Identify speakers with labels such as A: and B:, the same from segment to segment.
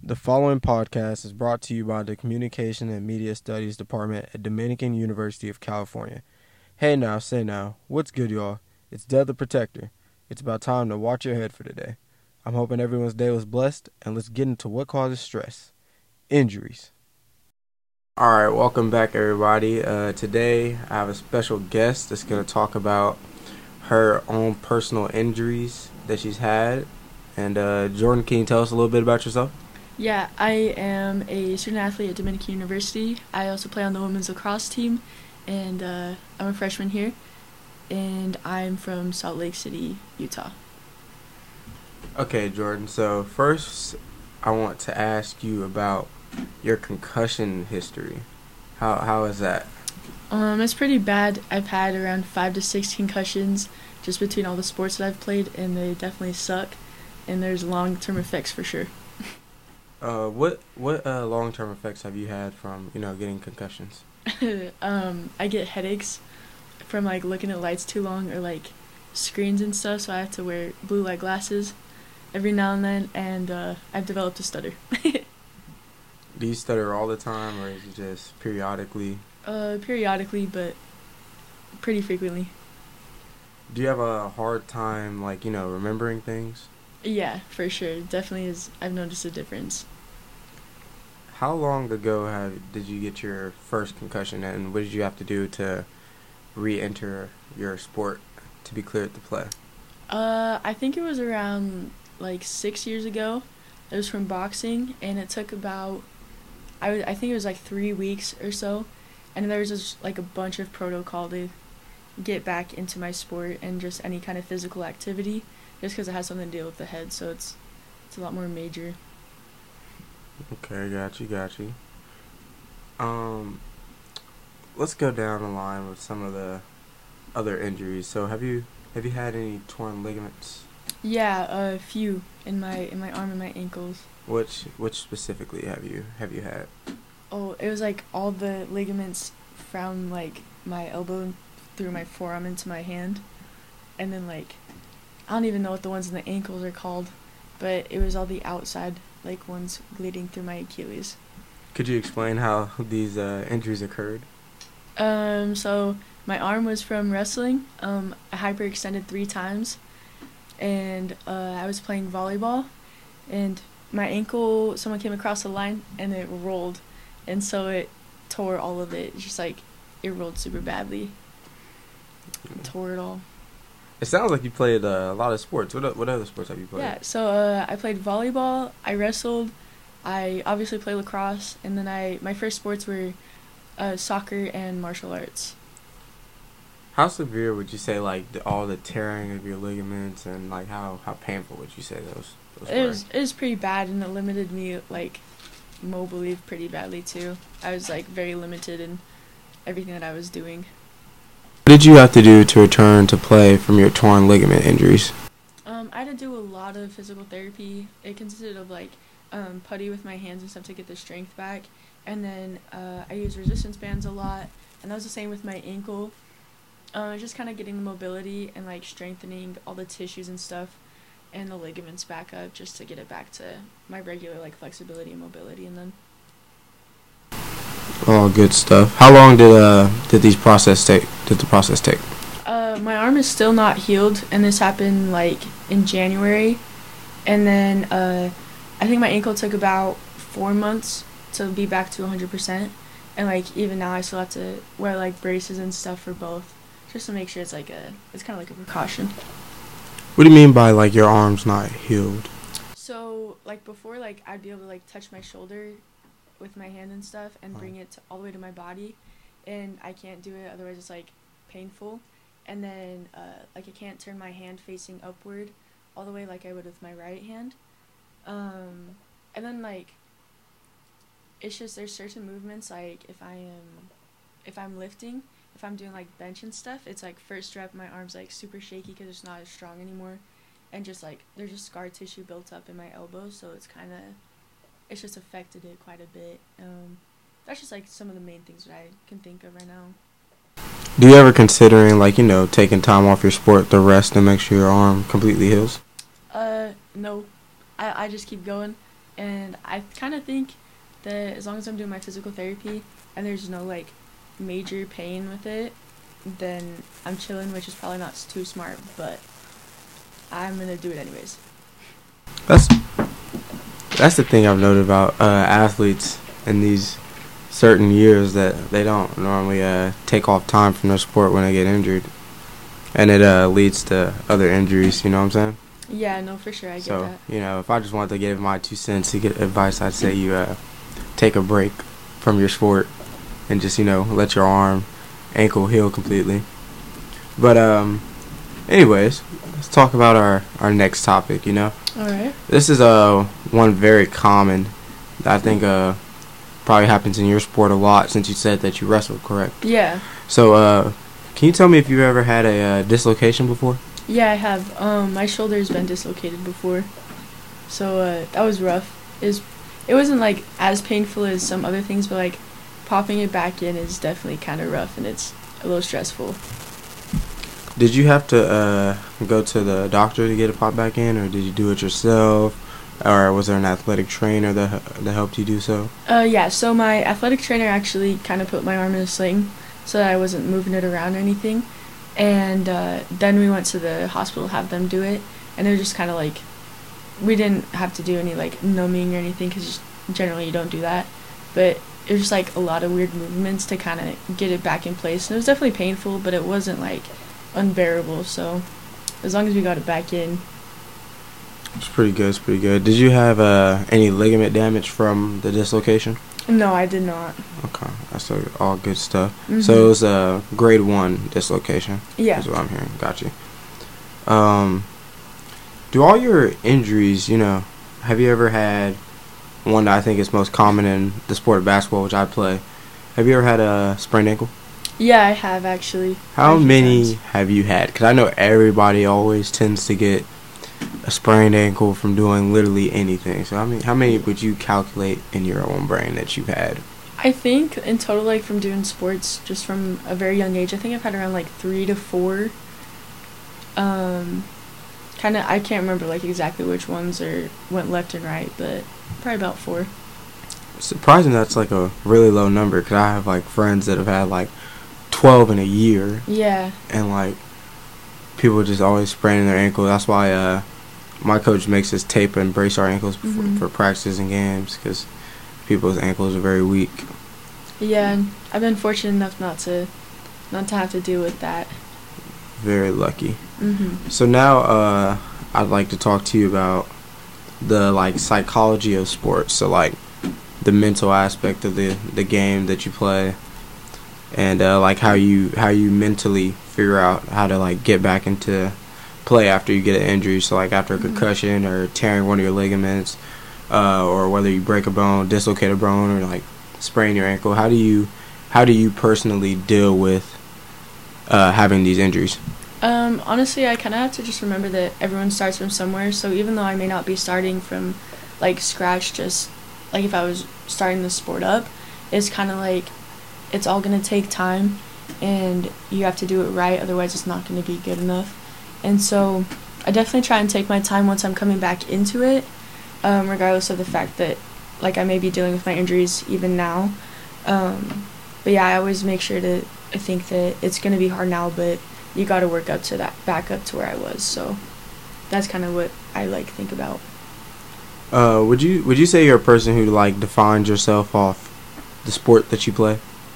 A: The following podcast is brought to you by the Communication and Media Studies Department at Dominican University of California. Hey now, say now, what's good y'all? It's Dead the Protector. It's about time to watch your head for today. I'm hoping everyone's day was blessed, and let's get into what causes stress. Injuries. Alright, welcome back everybody. Today I have a special guest that's going to talk about her own personal injuries that she's had. And Jordan, can you tell us a little bit about yourself?
B: Yeah, I am a student athlete at Dominican University. I also play on the women's lacrosse team, and I'm a freshman here, and I'm from Salt Lake City, Utah.
A: Okay, Jordan, so first I want to ask you about your concussion history. How is that?
B: It's pretty bad. I've had around 5 to 6 concussions just between all the sports that I've played, and they definitely suck, and there's long-term effects for sure.
A: What long-term effects have you had from, getting concussions?
B: I get headaches from looking at lights too long or screens and stuff, so I have to wear blue light glasses every now and then, and I've developed a stutter.
A: Do you stutter all the time, or is it just periodically?
B: Periodically, but pretty frequently.
A: Do you have a hard time, remembering things?
B: Yeah, for sure. Definitely is. I've noticed a difference.
A: How long ago did you get your first concussion, and what did you have to do to re-enter your sport to be cleared to play?
B: I think it was around 6 years ago. It was from boxing, and it took about, I think it was 3 weeks or so, and there was just a bunch of protocol to get back into my sport and just any kind of physical activity, just because it has something to deal with the head, so it's a lot more major.
A: Okay, got you. Let's go down the line with some of the other injuries. So have you had any torn ligaments?
B: Yeah, a few in my arm and my ankles.
A: Which specifically have you had?
B: Oh, it was all the ligaments from my elbow through my forearm into my hand, and then I don't even know what the ones in the ankles are called, but it was all the outside ones leading through my Achilles.
A: Could you explain how these injuries occurred?
B: So my arm was from wrestling. I hyperextended 3 times, and I was playing volleyball, and my ankle, someone came across the line, and it rolled, and so it tore all of it. It's just it rolled super badly. It tore it all.
A: It sounds like you played a lot of sports. What other sports have you played?
B: Yeah, so I played volleyball, I wrestled, I obviously played lacrosse, and then my first sports were soccer and martial arts.
A: How severe would you say all the tearing of your ligaments, and how painful would you say those were?
B: It was pretty bad, and it limited me mobily pretty badly too. I was very limited in everything that I was doing.
A: What did you have to do to return to play from your torn ligament injuries?
B: I had to do a lot of physical therapy. It consisted of putty with my hands and stuff to get the strength back, and then I used resistance bands a lot, and that was the same with my ankle. Just kind of getting the mobility and strengthening all the tissues and stuff, and the ligaments back up, just to get it back to my regular flexibility and mobility, and then.
A: Oh, good stuff. How long did the process take?
B: My arm is still not healed, and this happened in January, and then I think my ankle took about 4 months to be back to 100%, and even now I still have to wear braces and stuff for both, just to make sure it's it's kind of a precaution.
A: What do you mean by your arm's not healed?
B: So before I'd be able to touch my shoulder with my hand and stuff and bring it all the way to my body, and I can't do it, otherwise it's painful, and then I can't turn my hand facing upward all the way like I would with my right hand, and then it's just there's certain movements if I'm lifting, if I'm doing bench and stuff, it's first rep my arm's super shaky because it's not as strong anymore, and just there's just scar tissue built up in my elbow, so it's just affected it quite a bit. That's just some of the main things that I can think of right now.
A: Do you ever considering taking time off your sport to rest and make sure your arm completely heals?
B: No. I just keep going, and I kind of think that as long as I'm doing my physical therapy and there's no like major pain with it, then I'm chilling, which is probably not too smart, but I'm gonna do it anyways.
A: That's the thing I've noted about athletes in these certain years, that they don't normally take off time from their sport when they get injured, and it leads to other injuries. You know what I'm saying?
B: Yeah, no, for sure, I get
A: So
B: that.
A: if I just wanted to give my 2 cents to get advice, I'd say you take a break from your sport and just let your ankle heal completely. But anyways, let's talk about our next topic.
B: All right.
A: This is one very common that I think probably happens in your sport a lot, since you said that you wrestled, correct?
B: Yeah.
A: So can you tell me if you've ever had a dislocation before?
B: Yeah, I have. My shoulder's been dislocated before, so that was rough. It wasn't like as painful as some other things, but like popping it back in is definitely kind of rough, and it's a little stressful.
A: Did you have to go to the doctor to get it popped back in, or did you do it yourself, or was there an athletic trainer that helped you do so?
B: Yeah, so my athletic trainer actually kind of put my arm in a sling so that I wasn't moving it around or anything. And then we went to the hospital to have them do it, and they were just kind of like, we didn't have to do any like numbing or anything, because generally you don't do that, but it was just like a lot of weird movements to kind of get it back in place, and it was definitely painful, but it wasn't like unbearable, so as long as we got it back in.
A: It's pretty good. Did you have any ligament damage from the dislocation?
B: No, I did not.
A: Okay, that's all good stuff.
B: Mm-hmm.
A: So it was a grade 1 dislocation.
B: Yeah.
A: Is what I'm hearing. Got you. Do all your injuries, have you ever had one that I think is most common in the sport of basketball, which I play? Have you ever had a sprained ankle?
B: Yeah, I have actually.
A: How many
B: times.
A: have you had? Because I know everybody always tends to get a sprained ankle from doing literally anything. So how many would you calculate in your own brain that you've had?
B: I think in total, like from doing sports, just from a very young age, I think I've had around like 3 to 4. I can't remember like exactly which ones went left and right, but probably about 4.
A: Surprising that's like a really low number, because I have like friends that have had like 12 in a year.
B: Yeah.
A: And like people just always spraining their ankle. That's why my coach makes us tape and brace our ankles for practices and games, because people's ankles are very weak.
B: Yeah, and I've been fortunate enough not to have to deal with that.
A: Very lucky.
B: Mm-hmm.
A: So now I'd like to talk to you about the like psychology of sports. So like the mental aspect of the game that you play, and like how you mentally figure out how to like get back into play after you get an injury. So like after a concussion or tearing one of your ligaments, or whether you break a bone, dislocate a bone, or like sprain your ankle. How do you personally deal with having these injuries?
B: Honestly, I kind of have to just remember that everyone starts from somewhere. So even though I may not be starting from like scratch, just like if I was starting the sport up, it's kind of like it's all gonna take time, and you have to do it right. Otherwise, it's not gonna be good enough. And so I definitely try and take my time once I'm coming back into it, regardless of the fact that like I may be dealing with my injuries even now. But yeah, I always make sure to think that it's gonna be hard now, but you got to work up to that, back up to where I was. So that's kind of what I like think about.
A: Would you say you're a person who like defines yourself off the sport that you play?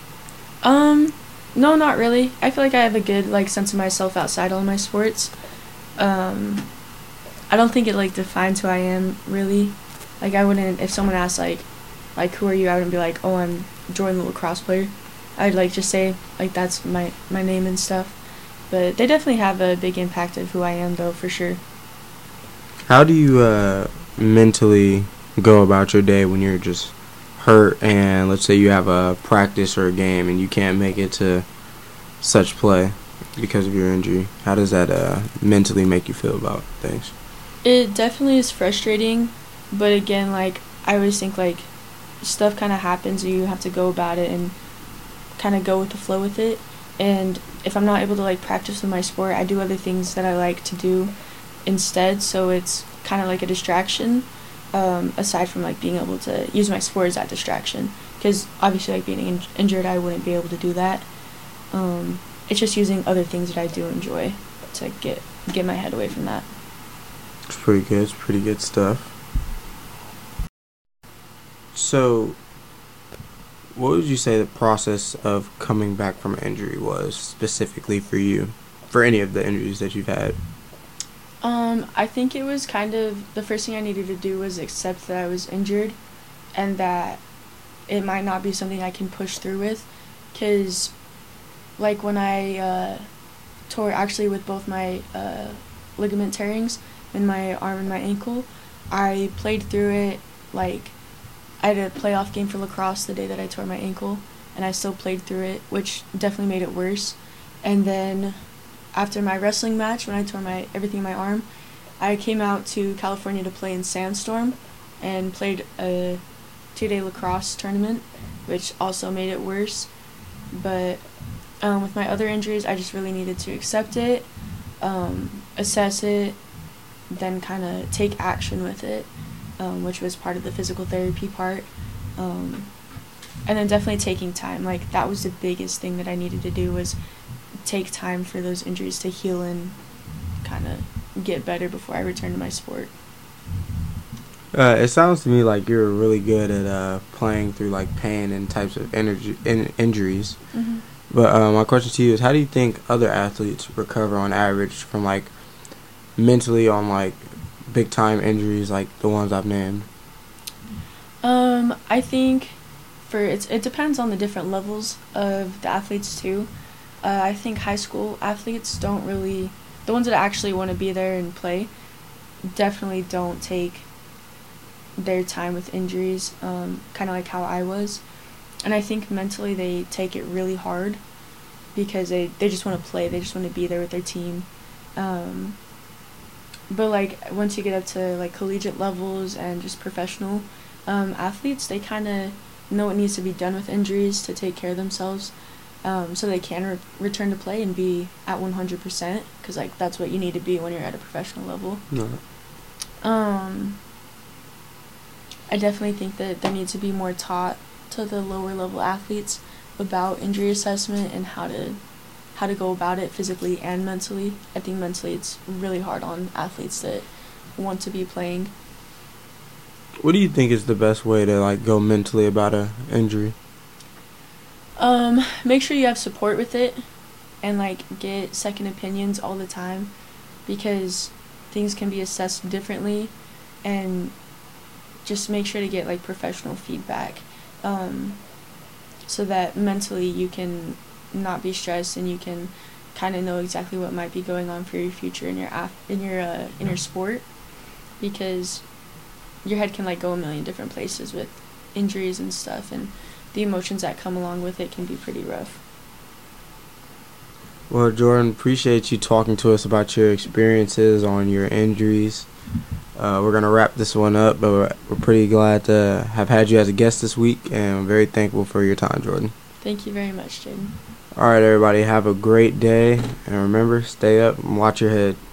B: No, not really. I feel like I have a good like sense of myself outside all my sports. I don't think it like defines who I am really. Like I wouldn't, if someone asked like who are you, I wouldn't be like, oh, I'm Jordan, the lacrosse player. I'd like just say like that's my name and stuff. But they definitely have a big impact of who I am, though, for sure.
A: How do you mentally go about your day when you're just hurt, and let's say you have a practice or a game and you can't make it to such play because of your injury? How does that mentally make you feel about things?
B: It definitely is frustrating, but again, like I always think like stuff kind of happens, and you have to go about it and kind of go with the flow with it. And if I'm not able to like practice with my sport, I do other things that I like to do instead, so it's kind of like a distraction. aside from like being able to use my sport as that distraction, because obviously like being injured I wouldn't be able to do that. It's just using other things that I do enjoy to get my head away from that.
A: It's pretty good. It's pretty good stuff. So, what would you say the process of coming back from an injury was specifically for you, for any of the injuries that you've had?
B: I think it was kind of the first thing I needed to do was accept that I was injured and that it might not be something I can push through with, because like when I tore actually with both my ligament tearings in my arm and my ankle, I played through it. Like I had a playoff game for lacrosse the day that I tore my ankle, and I still played through it, which definitely made it worse. And then after my wrestling match, when I tore everything in my arm, I came out to California to play in Sandstorm and played a 2-day lacrosse tournament, which also made it worse. But with my other injuries, I just really needed to accept it, assess it, then kind of take action with it, which was part of the physical therapy part. And then definitely taking time. Like that was the biggest thing that I needed to do, was take time for those injuries to heal and kind of get better before I return to my sport.
A: It sounds to me like you're really good at playing through like pain and types of injuries.
B: Mm-hmm.
A: But my question to you is, how do you think other athletes recover on average from like mentally on like big time injuries like the ones I've named?
B: I think it depends on the different levels of the athletes too. I think high school athletes don't really, the ones that actually want to be there and play, definitely don't take their time with injuries, kind of like how I was. And I think mentally they take it really hard because they just want to play, they just want to be there with their team. But like once you get up to like collegiate levels and just professional athletes, they kind of know what needs to be done with injuries to take care of themselves. So they can return to play and be at 100%, because like that's what you need to be when you're at a professional level.
A: No.
B: I definitely think that there needs to be more taught to the lower level athletes about injury assessment and how to go about it physically and mentally. I think mentally it's really hard on athletes that want to be playing.
A: What do you think is the best way to like go mentally about a injury?
B: Make sure you have support with it and like get second opinions all the time, because things can be assessed differently, and just make sure to get like professional feedback, so that mentally you can not be stressed and you can kind of know exactly what might be going on for your future in your sport, because your head can like go a million different places with injuries and stuff, and the emotions that come along with it can be pretty rough.
A: Well, Jordan, appreciate you talking to us about your experiences on your injuries. We're going to wrap this one up, but we're pretty glad to have had you as a guest this week, and I'm very thankful for your time, Jordan.
B: Thank you very much, Jaden.
A: All right, everybody, have a great day, and remember, stay up and watch your head.